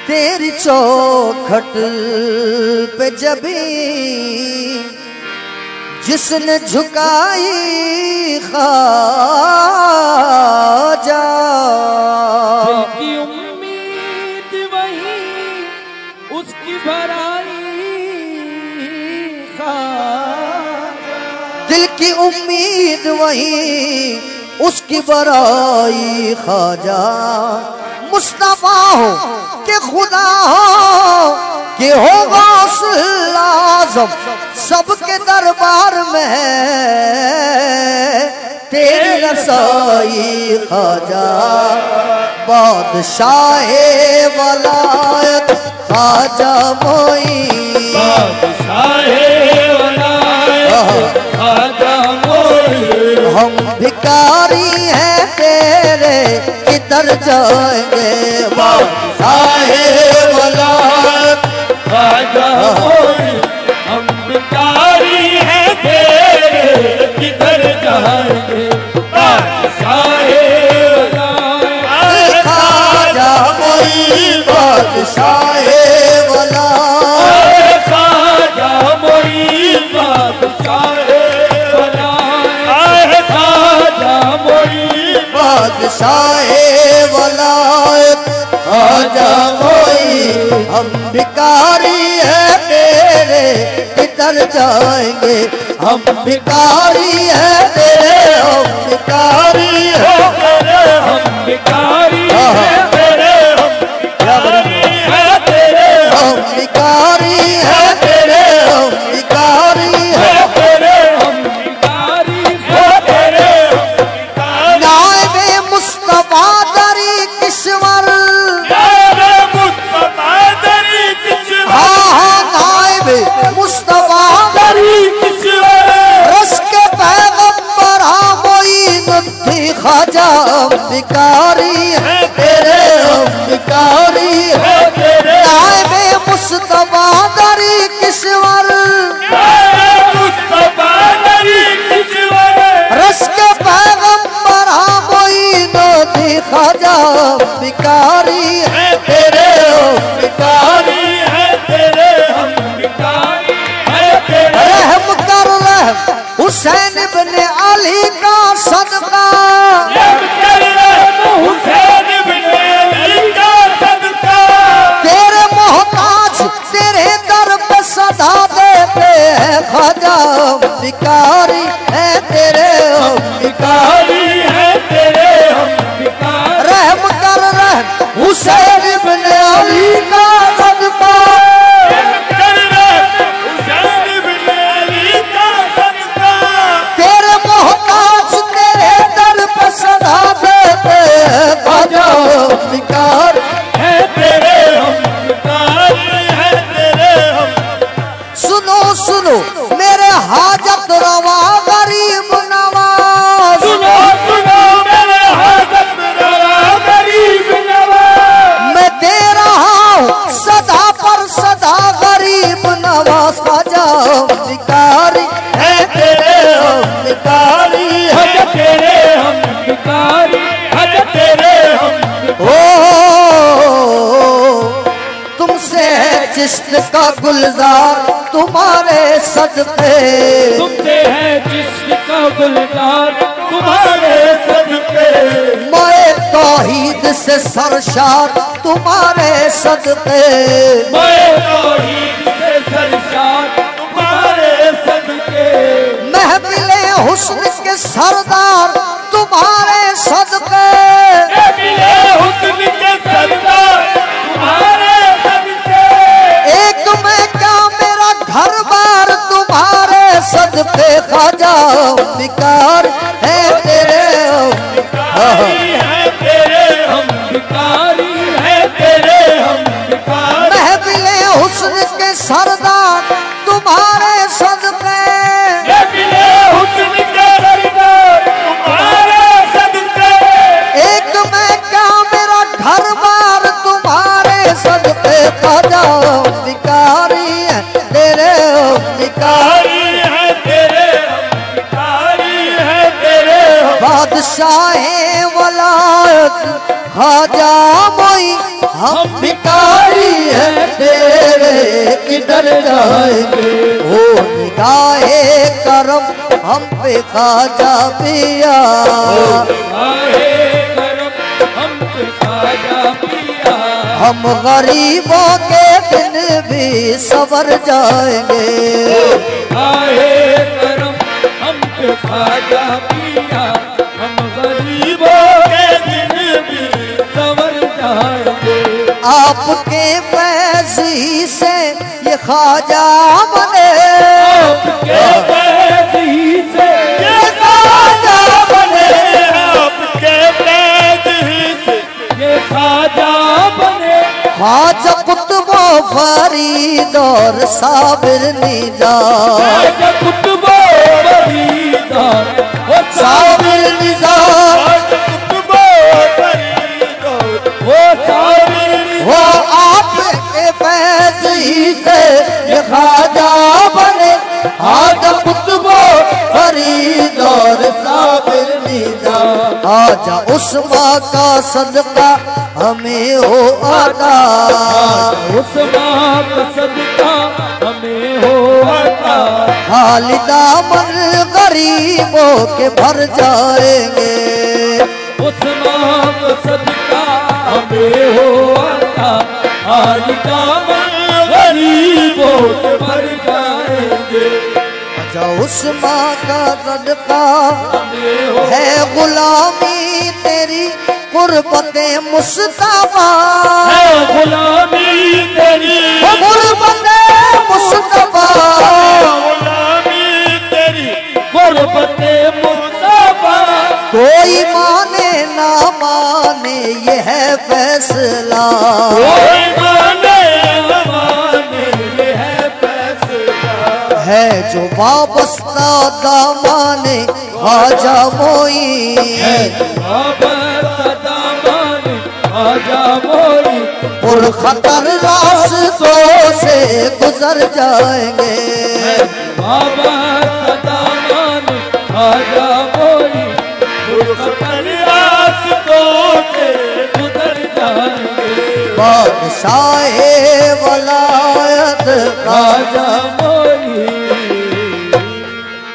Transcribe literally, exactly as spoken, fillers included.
तेरी चौखट पे जबी जिसने झुकाई ख्वाजा, दिल की उम्मीद वही उसकी भराई ख्वाजा, दिल की उम्मीद वही उसकी बराई ख्वाजा। मुस्तफा हो कि खुदा हो कि हो गौसुल आज़म, सबके दरबार में है तेरी रसाई ख्वाजा। बादशाहे वलायत ख्वाजा मोई, बादशाहे वलायत ख्वाजा मोई। हम भिखारी हैं तेरे किधर जाएंगे, बादशाहे वलायत ख्वाजा मोई। हम भिखारी हैं तेरे किधर जाएंगे, बादशाहे वलायत ख्वाजा मोई। बादशाहे वलायत ख्वाजा मोई, बादशाहे वलायत ख्वाजा मोई। बादशाहे वलायत ख्वाजा मोई। हम भिखारी हैं तेरे किधर जाएंगे, हम भिखारी हैं तेरे, हम भिखारी हैं तेरे, हम भिखारी हैं तेरे, हम भिखारी हैं तेरे, हम भिखारी हैं तेरे, हम भिखारी हैं तेरे, हम भिखारी हैं तेरे, हम भिखारी। नाइबे मुस्तफा दरी किश्वर, नाइबे मुस्तफा दरी किश्वर, हाँ हाँ नाइबे मुस्तफा दरी किश्वर। रस के पैगंबर मोई नथी ख्वाजा। हम भिखारी हैं तेरे, हम भिखारी हैं तेरे। नाइबे मुस्तफा दरी किश्वर, नाइबे मुस्तफा दरी किश्वर। रस के पैगंबर मोई नथी ख्वाजा। हम भिखारी हैं तेरे, हम भिखारी है तेरे, हम भिखारी है तेरे। रहम कर रहम हुसैन इब्ने अली का सदका, हुसैन इब्ने अली का सदका। तेरे मोहताज तेरे दर पे सदा देते हैं ख्वाजा। हम भिखारी है तेरे, हम भिखारी है तेरे, हम भिखारी। रहम कर रहम हुसैन इब्ने अली का सदका, हुसैन इब्ने अली का सदका। तेरे मोहताज तेरे दर पे सदा देते हैं ख्वाजा। हम भिखारी है तेरे, हम भिखारी है तेरे, हम। सुनो सुनो मेरे हाजत रवा गरीब नवाज, सुनो सुनो मेरे हाजत रवा गरीब नवाज। मैं दे रहा हूँ सदा पर सदा गरीब नवाज ख्वाजा। हम भिखारी है तेरे, हम भिखारी है हज तेरे, हम भिखारी हज तेरे, हम। ओ तुमसे है चिश्त का गुलजार तुम्हारे सदके, तुमसे है जिसका गुलजार तुम्हारे सदके। मैं तौहीद से सरशार तुम्हारे सदके, मैं तौहीद से सरशार तुम्हारे सदके। महफिले हुस्न के सरदार तुम्हारे सदके, मिले हुस्न के सरदार तुम्हारे सदके। एक मैं क्या मेरा घर बार तुम्हारे सदके ख्वाजा। हम भिखारी है तेरे, हम भिखारी है तेरे, हम भिखारी है तेरे, हम भिखारी। महफिले हुस्न के सरदार तुम्हारे सदके, मिले हुस्न के सरदार तुम्हारे सदके। एक मैं क्या मेरा घर बार तुम्हारे सदके ख्वाजा। हम भिखारी है तेरे, हम भिखारी है तेरे, हम भिखारी है तेरे, हम। बादशाहे वलायत ख्वाजा मोई। हम भिखारी किधर जाएंगे। ओ निगाहे करम हम पे खाजा पिया, हम गरीबों के दिन भी सवर जाएंगे। आए करम हम पे खाजा पिया, हम गरीबों के दिन भी सवर जाएंगे। आपके फैज़ी से ये ख्वाजा बने, आपके फैज़ी से ये ख्वाजा बने, आपके फैज़ी से ये ख्वाजा बने। ख्वाजा कुतुबो फरीद और साबिर निज़ार, ख्वाजा कुतुबो फरीद और साबिर निज़ार, ख्वाजा कुतुबो फरीद और साबिर निज़ार। वो आपके फैज़ी से ये ख्वाजा बने। ख्वाजा कुतुबो फरीद और साबिर निज़ार, ख्वाजा उस्मा का सदका हमें हो अता, उस्मा का सदका हमें हो अता। खालिदा मन गरीबों के भर जाएंगे। उस्मा का सदका हमें हो अता, खालिदा मन गरीबों के भर जाएंगे। अच्छा उस्मा का सदका है गुलामी तेरी, गुरबते मुस्तफा है गुलामी तेरी, गुरबते मुस्तफा, गुलामी तेरी गुरबते मुस्तफा। कोई माने ना माने ये है फैसला, कोई माने ना माने ये है फैसला। है जो वाबस्ता दामाने ख्वाजा मोई, है वाबस्ता दामाने ख्वाजा मोई। पुर खतर रास्तों से गुजर जाएंगे। वाबस्ता दामाने ख्वाजा मोई, पुर खतर रास्तों से गुजर जाएंगे। बादशाह वलायत ख्वाजा मोई।